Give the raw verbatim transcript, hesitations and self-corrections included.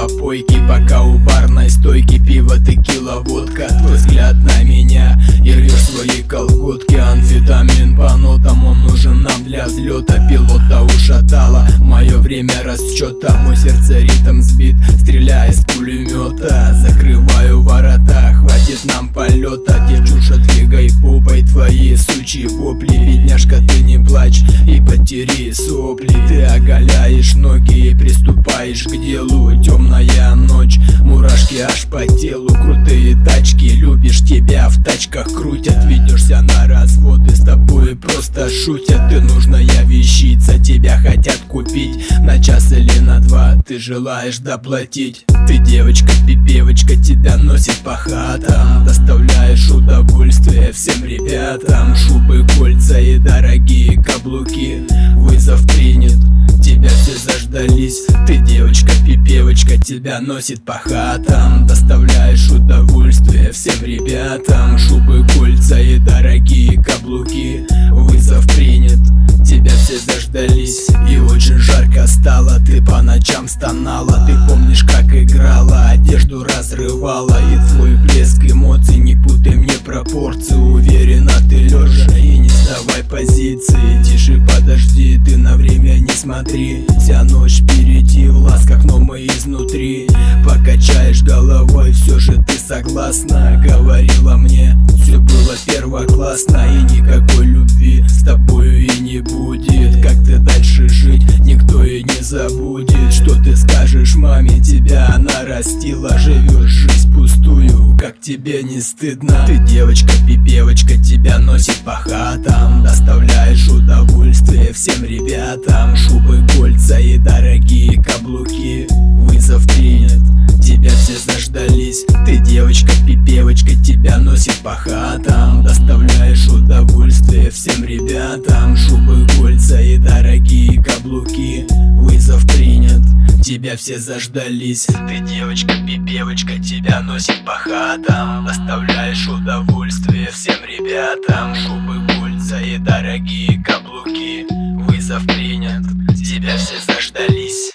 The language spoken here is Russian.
попойки, пока у барной стойки пиво, текила, водка. Твой взгляд на меня и рвешь свои колготки. Амфетамин по нотам, он нужен нам для взлета. Пилота ушатало мое время расчета. Мой сердце ритм сбит, стреляя из пулемета. Закрываю ворота, хватит нам полета. Девчуша, двигай попой твои сучьи вопли. Бедняжка, ты не плачь и потери сопли. Ты оголяешь ноги и приступаешь к делу. Темная ночь, мурашки аж по телу. Крутые тачки, любишь, тебя в тачках крутят. Ведешься на разводы, с тобой просто шутят. Ты нужная вещица, тебя хотят купить на час или на два, ты желаешь доплатить. Ты девочка, пипевочка, тебя носит по хатам. Доставляешь удовольствие всем ребятам. Шубы, кольца и дорогие каблуки. Вызов принят, тебя все заждались. Ты девочка, пипевочка, тебя носит по хатам. Доставляешь удовольствие всем ребятам. Шубы, кольца и дорогие каблуки. Вызов принят, тебя все заждались. И очень жарко стало, ты по ночам стонала. Ты помнишь, как играла, одежду разрывала. И твой блеск эмоций, не путай мне пропорции. Уверена, ты лежа и не сдавай позиции. Тише, подожди, ты на время не смотри. Вся ночь впереди, в ласках, но мы изнутри. Покачаешь головой, все же ты согласна. Говорила мне, все было первоклассно. И никакой любви с тобою и не будет. Как ты дальше жить, никто и не забудет. Что ты скажешь маме, тебя она растила. Живешь жизнь пустую, как тебе не стыдно. Ты девочка, пипевочка, тебя носит по хатам. Доставляешь удовольствие всем ребятам. Шубы, кольца и дорогие каблуки. Вызов принят, тебя все заждались. Ты девочка, пипевочка, тебя носит по хатам. Доставляешь удовольствие всем ребятам. Шубы, кольца и дорогие каблуки. Вызов принят, тебя все заждались. Ты девочка, пипевочка, тебя носит по хатам. Доставляешь удовольствие всем ребятам. Шубы, кольца и дорогие каблуки. Вызов принят, тебя все заждались.